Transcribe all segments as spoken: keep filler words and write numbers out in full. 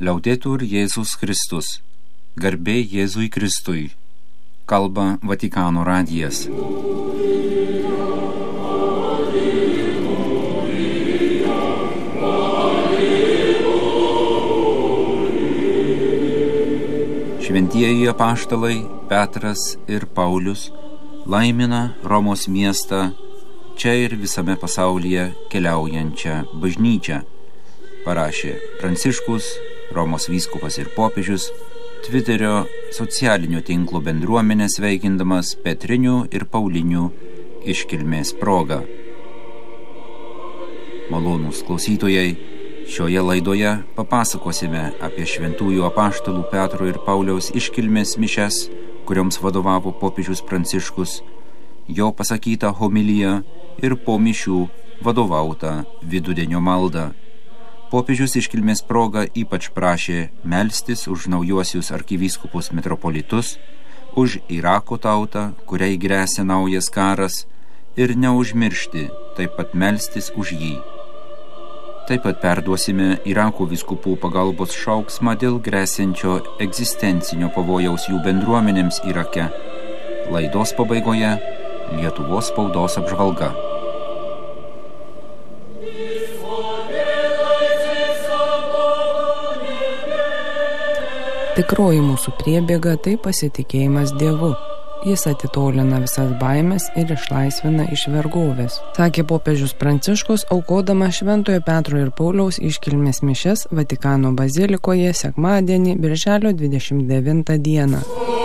Liaudetur Jėzus Kristus. Garbė Jėzui Kristui. Kalba Vatikano radijas. Šventieji apaštalai Petras ir Paulius laimina Romos miestą, čia ir visame pasaulyje keliaujančią bažnyčią, parašė Pranciškus, Romos vyskupas ir popiežius, Twitterio socialinio tinklo bendruomenę sveikindamas Petrinių ir Paulinių iškilmės proga. Malonūs klausytojai, šioje laidoje papasakosime apie šventųjų apaštalų Petro ir Pauliaus iškilmės mišias, kurioms vadovavo popiežius Pranciškus, jo pasakytą homiliją ir po mišių vadovautą vidudienio maldą. Popiežius iškilmės proga ypač prašė melstis už naujuosius arkivyskupus metropolitus, už Irako tautą, kuriai gresia naujas karas, ir neužmiršti taip pat melstis už jį. Taip pat perduosime Irako vyskupų pagalbos šauksmą dėl gresiančio egzistencinio pavojaus jų bendruomenėms Irake. Laidos pabaigoje Lietuvos spaudos apžvalga. Tikroji mūsų priebėga tai pasitikėjimas Dievu. Jis atitolina visas baimes ir išlaisvina iš vergovės, sakė popiežius Pranciškus, aukodamas Šventojo Petro ir Pauliaus iškilmės mišias Vatikano bazilikoje sekmadienį, birželio dvidešimt devintą dieną.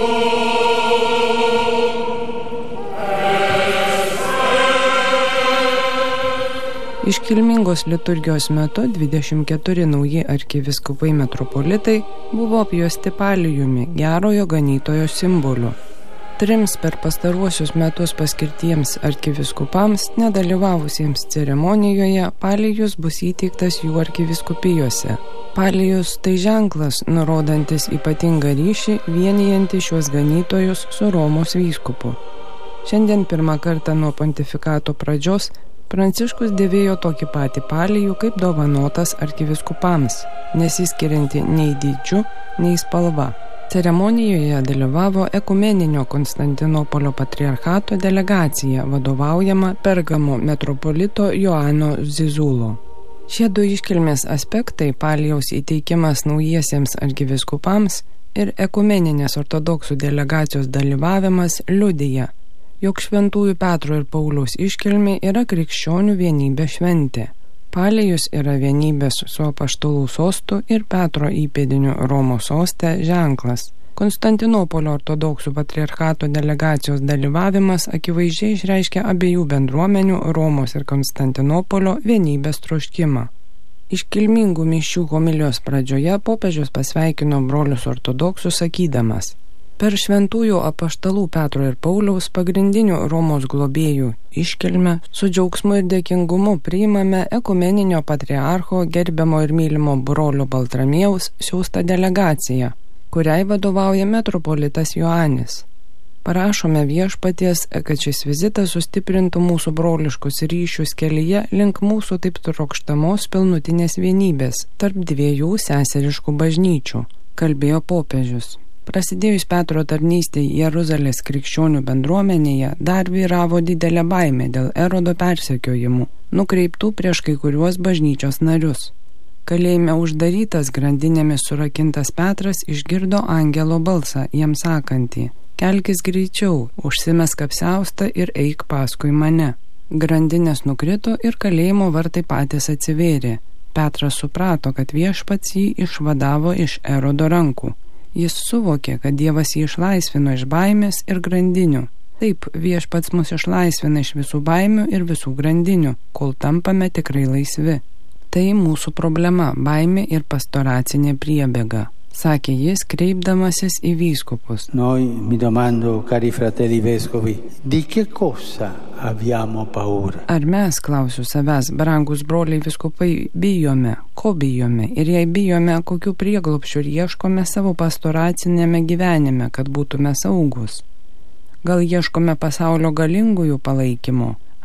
Iškilmingos liturgijos metu dvidešimt keturi nauji arkiviskupai metropolitai buvo apjuosti palijumi, gerojo ganytojo simboliu. Trims per pastaruosius metus paskirtiems arkiviskupams, nedalyvavusiems ceremonijoje, palijus bus įteiktas jų arkiviskupijose. Palijus tai ženklas, nurodantis ypatingą ryšį, vienijantį šiuos ganytojus su Romos vyskupu. Šiandien pirmą kartą nuo pontifikato pradžios Pranciškus dėvėjo tokį patį palijų kaip dovanotas arkiviskupams, nesiskirianti nei dydžiu, nei spalva. Ceremonijoje dalyvavo ekumeninio Konstantinopolio patriarchato delegacija, vadovaujama Pergamo metropolito Joano Zizulo. Šie du iškilmės aspektai, palijaus įteikimas naujiesiems arkiviskupams ir ekumeninės ortodoksų delegacijos dalyvavimas, liudija, jog šventųjų Petro ir Pauliaus iškilmė yra krikščionių vienybė šventė. Palijus yra vienybės su apaštalų sostu ir Petro įpėdiniu Romos soste ženklas. Konstantinopolio ortodoksų patriarchato delegacijos dalyvavimas akivaizdžiai išreiškia abiejų bendruomenių Romos ir Konstantinopolio vienybės troškimą. Iškilmingų mišių homilijos pradžioje popiežius pasveikino brolius ortodoksus sakydamas: per šventųjų apaštalų Petro ir Pauliaus pagrindinių Romos globėjų iškilmę su džiaugsmu ir dėkingumu priimame ekumeninio patriarcho gerbiamo ir mylimo brolio Baltramiejaus siųstą delegaciją, kuriai vadovauja metropolitas Joanis. Parašome viešpaties, kad šis vizitas sustiprintų mūsų broliškus ryšius kelyje link mūsų taip trokštamos pilnutinės vienybės tarp dviejų seseriškų bažnyčių, kalbėjo popiežius. Prasidėjus Petro tarnystei Jeruzalės krikščionių bendruomenėje dar vyravo didelė baimė dėl Erodo persekiojimų, nukreiptų prieš kai kuriuos bažnyčios narius. Kalėjime uždarytas, grandinėmis surakintas Petras išgirdo angelo balsą, jam sakantį: kelkis greičiau, užsimesk apsiaustą ir eik paskui mane. Grandinės nukrito ir kalėjimo vartai patys atsivėrė. Petras suprato, kad viešpats jį išvadavo iš Erodo rankų. Jis suvokė, kad Dievas jį išlaisvino iš baimės ir grandinių. Taip, viešpats mus išlaisvina iš visų baimių ir visų grandinių, kol tampame tikrai laisvi. Tai mūsų problema – baimė ir pastoracinė priebėga, sakė jis, kreipdamasis į vyskupus. Noi mi domando, cari fratelli vescovi, di che cosa abbiamo paura? Ar mes, klausiu savęs, brangus broliai vyskupai, bijome, ko bijome ir jei bijome, kokių prieglobsčių ieškome savo pastoracinėme gyvenime, kad būtume saugus? Gal ieškome pasaulio galingųjų palaikymo,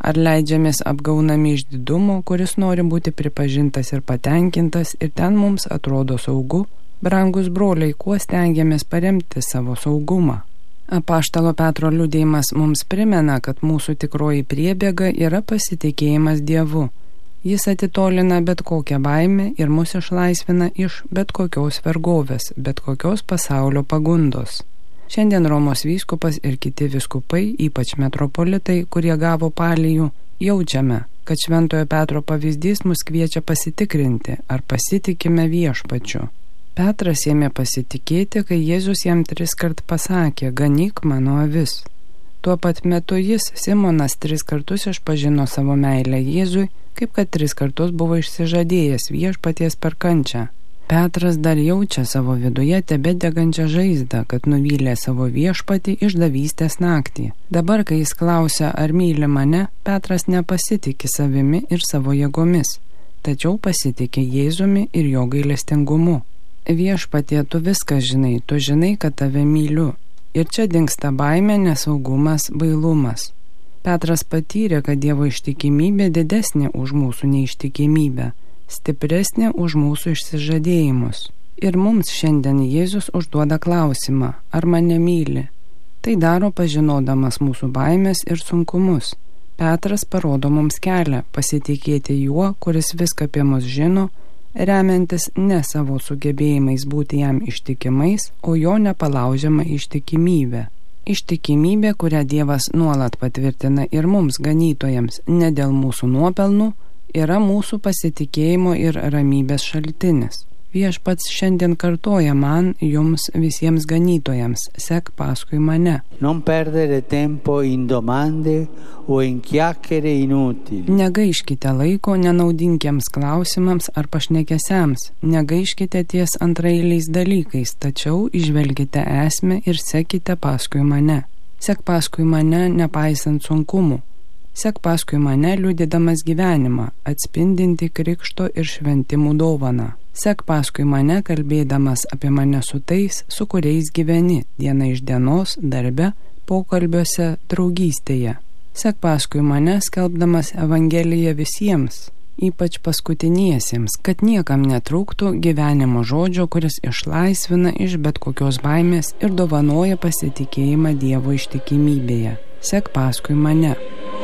Ar leidžiamės apgaunami iš didumo, kuris nori būti pripažintas ir patenkintas ir ten mums atrodo saugu? Brangus broliai, kuo stengiamės paremti savo saugumą? Apaštalo Petro liudėjimas mums primena, kad mūsų tikroji priebėga yra pasitikėjimas Dievu. Jis atitolina bet kokią baimę ir mus išlaisvina iš bet kokios vergovės, bet kokios pasaulio pagundos. Šiandien Romos vyskupas ir kiti vyskupai, ypač metropolitai, kurie gavo palijų, jaučiame, kad Šventojo Petro pavyzdys mus kviečia pasitikrinti, ar pasitikime Viešpačiu. Petras ėmė pasitikėti, kai Jėzus jam tris kart pasakė, ganyk mano avis. Tuo pat metu jis, Simonas, tris kartus išpažino savo meilę Jėzui, kaip kad tris kartus buvo išsižadėjęs Viešpaties per kančią. Petras dar jaučia savo viduje tebedegančią žaizdą, kad nuvylė savo Viešpatį išdavystės naktį. Dabar, kai jis klausia, ar myli mane, Petras nepasitiki savimi ir savo jėgomis, tačiau pasitikė Jėzumi ir jo gailestingumu. Viešpatie, tu viską žinai, tu žinai, kad tave myliu. Ir čia dingsta baimė, nesaugumas, bailumas. Petras patyrė, kad Dievo ištikimybė didesnė už mūsų neištikimybę, stipresnė už mūsų išsižadėjimus. Ir mums šiandien Jėzus užduoda klausimą, ar mane myli. Tai daro pažinodamas mūsų baimės ir sunkumus. Petras parodo mums kelią pasitikėti juo, kuris viską apie mus žino, remiantis ne savo sugebėjimais būti jam ištikimais, o jo nepalaužiama ištikimybė. Ištikimybė, kurią Dievas nuolat patvirtina ir mums ganytojams, ne dėl mūsų nuopelnų, yra mūsų pasitikėjimo ir ramybės šaltinis. Viešpats šiandien kartoja man, jums visiems ganytojams, sek paskui mane. Non perdere tempo in domande o in chiacchiere inutili. Negaiškite laiko nenaudingiems klausimams ar pašnekesiams, negaiškite ties antraeiliais dalykais, tačiau išvelkite esmę ir sekite paskui mane. Sek paskui mane nepaisant sunkumų. Sek paskui mane liudydamas gyvenimą, atspindinti krikšto ir šventimų dovaną. Sek paskui mane kalbėdamas apie mane su tais, su kuriais gyveni, diena iš dienos, darbe, pokalbiuose, draugystėje. Sek paskui mane skelbdamas Evangeliją visiems, ypač paskutiniesiems, kad niekam netrūktų gyvenimo žodžio, kuris išlaisvina iš bet kokios baimės ir dovanoja pasitikėjimą Dievo ištikimybėje. Sek paskui mane.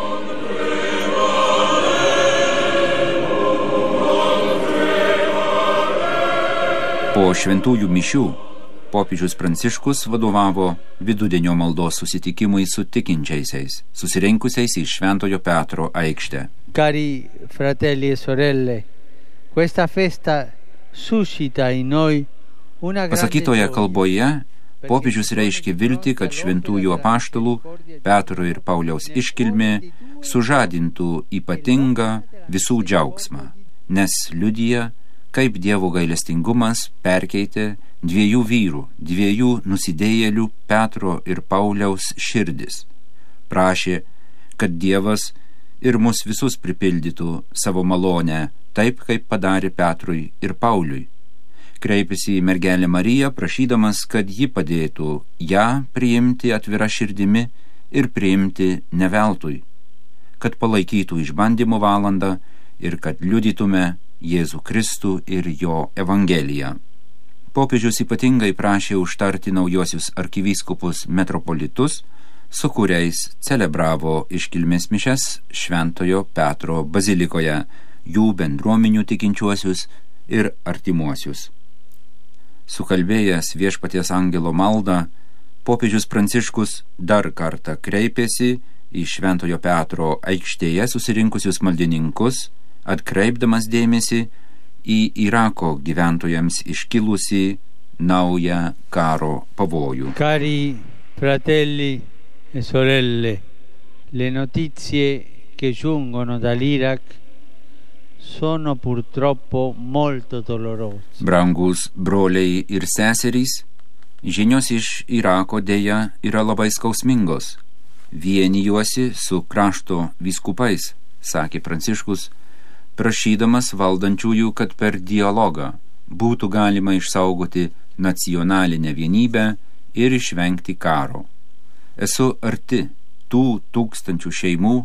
Po šventųjų mišių popiežius Pranciškus vadovavo vidudienio maldos susitikimui su tikinčiaisiais, susirinkusiais į Šventojo Petro aikštę. Cari fratelli e sorelle, questa festa suscita in noi una grande. Pasakytoje kalboje popiežius reiškia viltį, kad šventųjų apaštalų Petro ir Pauliaus iškilmė sužadintų ypatingą visų džiaugsmą, nes liudija, kaip Dievo gailestingumas perkeitė dviejų vyrų, dviejų nusidėjėlių Petro ir Pauliaus širdis. Prašė, kad Dievas ir mus visus pripildytų savo malonę, taip kaip padarė Petrui ir Pauliui. Kreipėsi į mergelę Mariją, prašydamas, kad ji padėtų ją priimti atvira širdimi ir priimti ne veltui, kad palaikytų išbandymo valandą ir kad liudytume Jėzų Kristų ir jo Evangeliją. Popiežius ypatingai prašė užtarti naujosius arkivyskupus metropolitus, su kuriais celebravo iškilmės mišias Šventojo Petro bazilikoje, jų bendruomenių tikinčiuosius ir artimuosius. Sukalbėjęs Viešpaties angelo maldą, popiežius Pranciškus dar kartą kreipėsi į Šventojo Petro aikštėje susirinkusius maldininkus, atkreipdamas dėmesį į Irako gyventojams iškilusį naują karo pavojų. Cari fratelli e sorelle, le notizie che giungono dall'Iraq sono purtroppo molto dolorose. Brangus broliai ir seserys, žinios iš Irako dėja yra labai skausmingos. Vienijuosi su krašto vyskupais, sakė Pranciškus, prašydamas valdančiųjų, kad per dialogą būtų galima išsaugoti nacionalinę vienybę ir išvengti karo. Esu arti tų tūkstančių šeimų,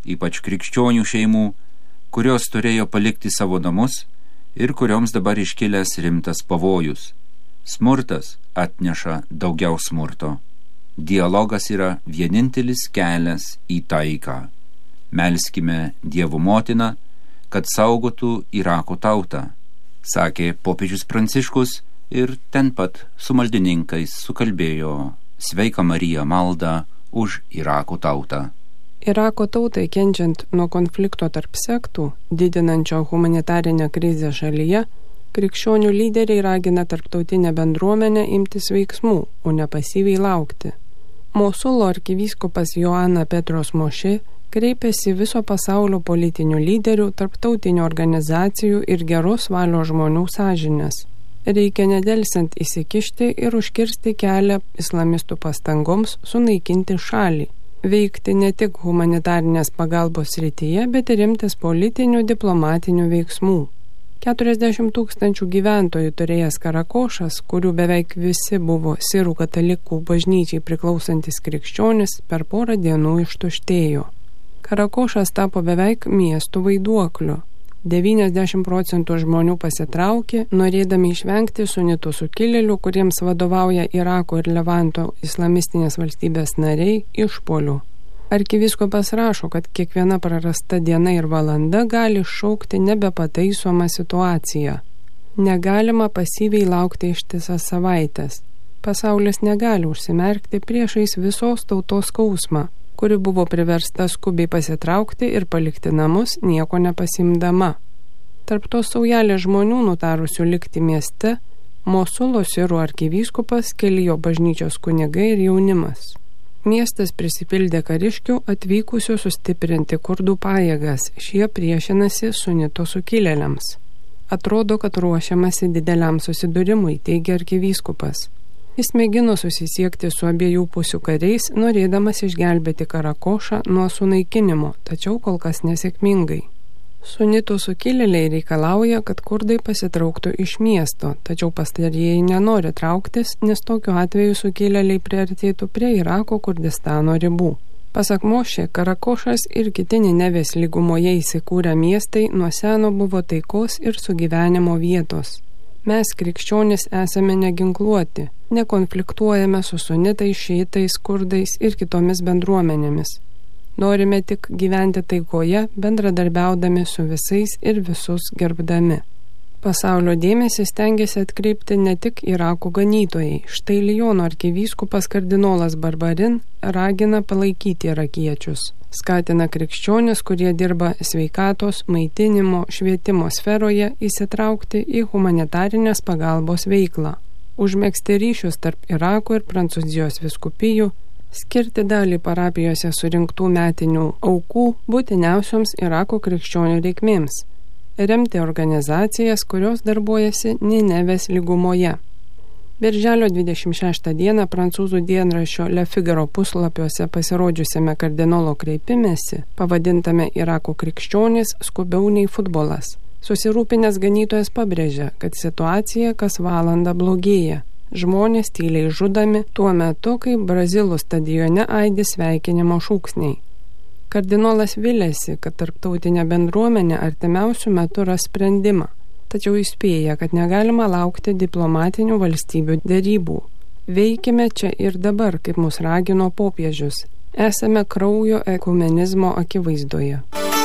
ypač krikščionių šeimų, kurios turėjo palikti savo namus ir kurioms dabar iškilęs rimtas pavojus. Smurtas atneša daugiau smurto. Dialogas yra vienintelis kelias į taiką. Melskime Dievo motiną, kad saugotų Irako tautą, sakė popiežius Pranciškus ir ten pat su maldininkais sukalbėjo Sveika Marija maldą už Irako tautą. Irako tautai kenčiant nuo konflikto tarp sektų, didinančio humanitarinę krizę šalyje, krikščionių lyderiai ragina tarptautinę bendruomenę imtis veiksmų, o ne pasyviai laukti. Mosulo arkivyskupas Joana Petros Mošė kreipėsi viso pasaulio politinių lyderių, tarptautinių organizacijų ir geros valios žmonių sąžinės. Reikia nedelsiant įsikišti ir užkirsti kelią islamistų pastangoms sunaikinti šalį, veikti ne tik humanitarinės pagalbos srityje, bet ir imtis politinių diplomatinių veiksmų. keturiasdešimt tūkstančių gyventojų turėjęs Karakošas, kurių beveik visi buvo sirų katalikų bažnyčiai priklausantis krikščionis, per porą dienų ištuštėjo. Karakošas tapo beveik miestų vaiduokliu. devyniasdešimt procentų žmonių pasitraukė, norėdami išvengti sunitų sukilėlių, kuriems vadovauja Irako ir Levanto islamistinės valstybės nariai, išpuolių. Arkivyskupas rašo, kad kiekviena prarasta diena ir valanda gali šaukti nebepataisomą situaciją. Negalima pasyviai laukti ištisas savaitės. Pasaulis negali užsimerkti priešais visos tautos skausmą, kuri buvo priversta skubiai pasitraukti ir palikti namus nieko nepasimdama. Tarp tos saujelės žmonių nutarusių likti mieste, Mosulo sirų arkivyskupas, keli jo bažnyčios kunigai ir jaunimas. Miestas prisipildė kariškių atvykusių sustiprinti kurdų pajėgas, šie priešinasi sunito sukilėliams. Atrodo, kad ruošiamasi dideliam susidūrimui, teigia arkivyskupas. Jis mėgino susisiekti su abiejų pusių kariais, norėdamas išgelbėti Karakošą nuo sunaikinimo, tačiau kol kas nesėkmingai. Sunitų sukilėliai reikalauja, kad kurdai pasitrauktų iš miesto, tačiau pastarieji nenori trauktis, nes tokiu atveju sukilėliai priartėtų prie Irako Kurdistano ribų. Pasak Mošė, Karakošas ir kiti Ninevės lygumoje įsikūrę miestai nuo seno buvo taikos ir sugyvenimo vietos. Mes, krikščionys, esame neginkluoti, nekonfliktuojame su sunitais, šiitais, kurdais ir kitomis bendruomenėmis. Norime tik gyventi taikoje, bendradarbiaudami su visais ir visus gerbdami. Pasaulio dėmesį stengiasi atkreipti ne tik Irako ganytojai. Štai Liono arkivyskupas kardinolas Barbarin ragina palaikyti irakiečius. Skatina krikščionis, kurie dirba sveikatos, maitinimo, švietimo sferoje, įsitraukti į humanitarinės pagalbos veiklą. Užmegzti ryšius tarp Irako ir Prancūzijos vyskupijų, skirti dalį parapijose surinktų metinių aukų būtiniausioms Irako krikščionių reikmėms, remti organizacijas, kurios darbuojasi Ninevės lygumoje. Birželio dvidešimt šeštą dieną prancūzų dienraščio Le Figaro puslapiuose pasirodžiusiame kardinolo kreipimesi, pavadintame Irako krikščionys skubiau nei futbolas. Susirūpinęs ganytojas pabrėžia, kad situacija kas valandą blogėja. Žmonės tyliai žudami tuo metu, kai Brazilų stadione aidi sveikinimo šūksniai. Kardinolas vilėsi, kad tarptautinė bendruomenė artimiausių metų ras sprendimą, tačiau įspėja, kad negalima laukti diplomatinių valstybių derybų. Veikime čia ir dabar, kaip mus ragino popiežius. Esame kraujo ekumenizmo akivaizdoje.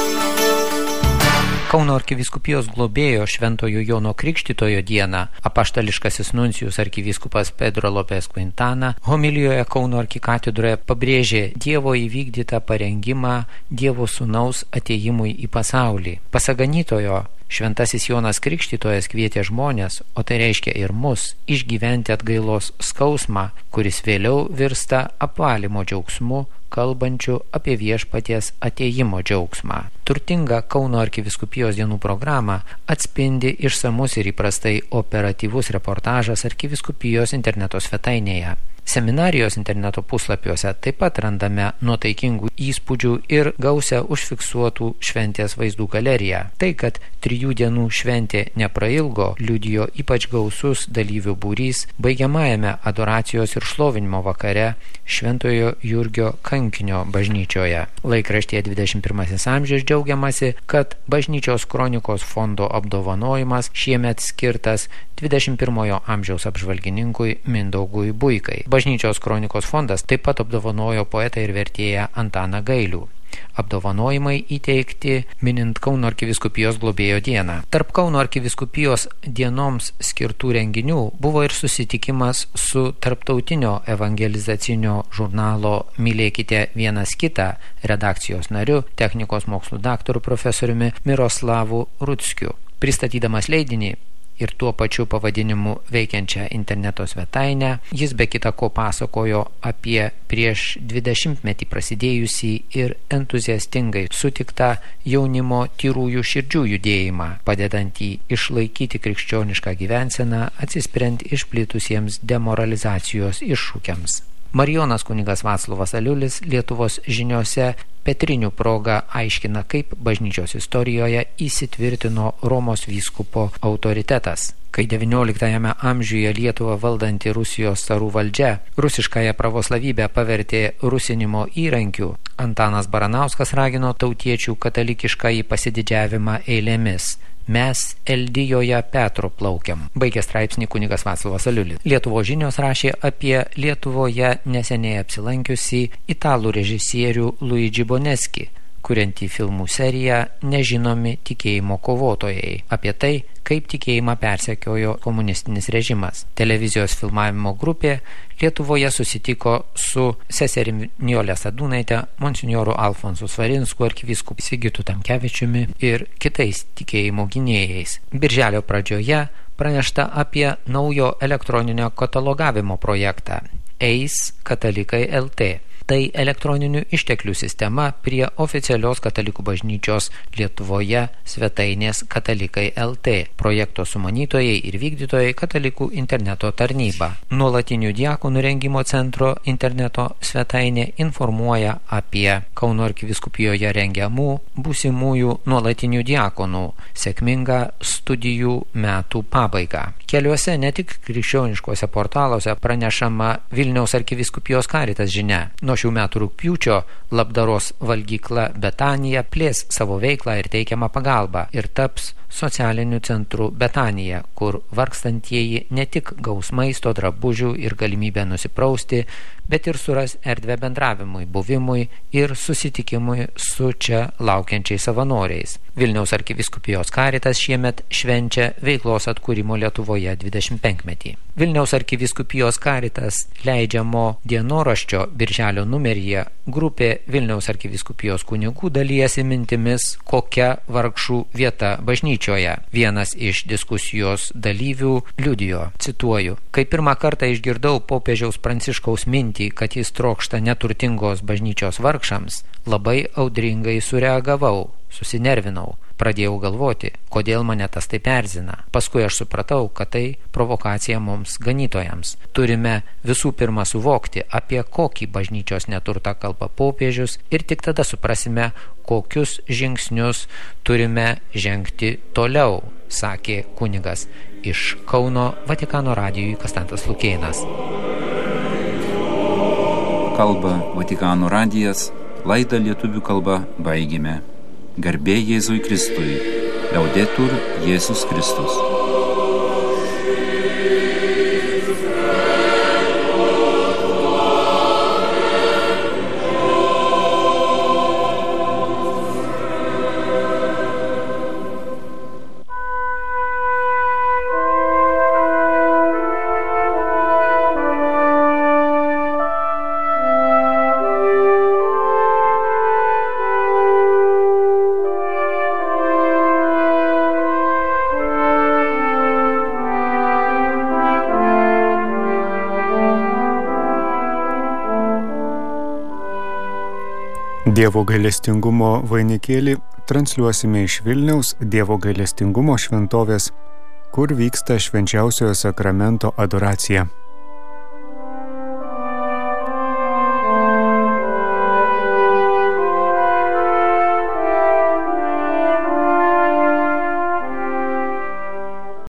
Kauno arkivyskupijos globėjo Šventojo Jono Krikštytojo dieną apaštališkasis nuncijus arkivyskupas Pedro Lopez Quintana homilijoje Kauno arkikatedroje pabrėžė Dievo įvykdytą parengimą Dievo sūnaus atėjimui į pasaulį. Pasak ganytojo, Šventasis Jonas Krikštytojas kvietė žmonės, o tai reiškia ir mus, išgyventi atgailos skausmą, kuris vėliau virsta apvalymo džiaugsmu, kalbančių apie viešpaties atėjimo džiaugsmą. Turtinga Kauno arkivyskupijos dienų programą atspindi išsamus ir įprastai operatyvus reportažas arkivyskupijos interneto svetainėje. Seminarijos interneto puslapiuose taip pat randame nuotaikingų įspūdžių ir gausią užfiksuotų šventės vaizdų galeriją. Tai, kad trijų dienų šventė neprailgo, liudijo ypač gausus dalyvių būrys baigiamajame adoracijos ir šlovinimo vakare Šventojo Jurgio kankinio kankinio bažnyčioje. Laikraštyje dvidešimt pirmasis amžius džiaugiamasi, kad Bažnyčios kronikos fondo apdovanojimas šiemet skirtas dvidešimt pirmojo amžiaus apžvalgininkui Mindaugui Buikai. Bažnyčios kronikos fondas taip pat apdovanojo poetą ir vertėją Antaną Gailių. Apdovanojimai įteikti minint Kauno arkivyskupijos globėjo dieną. Tarp Kauno arkivyskupijos dienoms skirtų renginių buvo ir susitikimas su tarptautinio evangelizacinio žurnalo Mylėkite vienas kitą redakcijos nariu, technikos mokslų daktaru profesoriumi Miroslavu Rutskiu. Pristatydamas leidinį ir tuo pačiu pavadinimu veikiančią interneto svetainę, jis be kita ko pasakojo apie prieš dvidešimtmetį prasidėjusį ir entuziastingai sutiktą jaunimo tyrųjų širdžių judėjimą, padedantį išlaikyti krikščionišką gyvenseną, atsispiriant išplitusiems demoralizacijos iššūkiams. Marijonas kunigas Vaclovas Aliulis Lietuvos žiniose Petrinių proga aiškina, kaip bažnyčios istorijoje įsitvirtino Romos vyskupo autoritetas. Kai devynioliktajame amžiuje Lietuvą valdanti Rusijos carų valdžia rusiškąją pravoslavybę pavertė rusinimo įrankiu, Antanas Baranauskas ragino tautiečių katalikiškąjį pasididžiavimą eilėmis. Mes Eldijoje Petro plaukiam. Baigė straipsnį kunigas Vaclovas Aliulis. Lietuvos žinios rašė apie Lietuvoje neseniai apsilankiusį italų režisierių Luigi Boneski, kuriantį filmų seriją Nežinomi tikėjimo kovotojai, apie tai, kaip tikėjimą persekiojo komunistinis režimas. Televizijos filmavimo grupė Lietuvoje susitiko su seserimi Nijole Sadūnaite, monsinjoru Alfonsu Svarinsku, arkivyskupu Sigitu Tamkevičiumi ir kitais tikėjimo gynėjais. Birželio pradžioje pranešta apie naujo elektroninio katalogavimo projektą Eis katalikai L T. Tai elektroninių išteklių sistema prie oficialios katalikų bažnyčios Lietuvoje svetainės Katalikai L T. Projekto sumanytojai ir vykdytojai Katalikų interneto tarnyba. Nuolatinių diakonų rengimo centro interneto svetainė informuoja apie Kauno arkivyskupijoje rengiamų būsimųjų nuolatinių diakonų sėkmingą studijų metų pabaigą. Keliuose ne tik krikščioniškuose portaluose pranešama Vilniaus arkivyskupijos Caritas žinia. Nuo šių metų rugpjūčio labdaros valgykla Betanija plės savo veiklą ir teikiamą pagalbą ir taps socialiniu centru Betanija, kur vargstantieji ne tik gaus maisto, drabužių ir galimybę nusiprausti, bet ir suras erdvę bendravimui, buvimui ir susitikimui su čia laukiančiais savanoriais. Vilniaus arkivyskupijos Caritas šiemet švenčia veiklos atkūrimo Lietuvoje dvidešimtpenkmetį. Vilniaus arkivyskupijos Caritas leidžiamo dienoraščio birželio numeryje grupė Vilniaus arkivyskupijos kunigų dalijasi mintimis, kokia vargšų vieta bažnyčioje. Vienas iš diskusijos dalyvių liudijo, cituoju, kai pirmą kartą išgirdau popiežiaus Pranciškaus mintį, kad jis trokšta neturtingos bažnyčios vargšams, labai audringai sureagavau, susinervinau. Pradėjau galvoti, kodėl mane tas taip erzina. Paskui aš supratau, kad tai provokacija mums ganytojams. Turime visų pirma suvokti, apie kokį bažnyčios neturtą kalba popiežius ir tik tada suprasime, kokius žingsnius turime žengti toliau, sakė kunigas. Iš Kauno Vatikano radijui Konstantas Lukėnas. Kalba Vatikano radijas, laidą lietuvių kalba baigėme. Garbė Jėzui Kristui. Laudetur Jėzus Kristus. Dievo gailestingumo vainikėlį transliuosime iš Vilniaus Dievo gailestingumo šventovės, kur vyksta švenčiausiojo sakramento adoracija.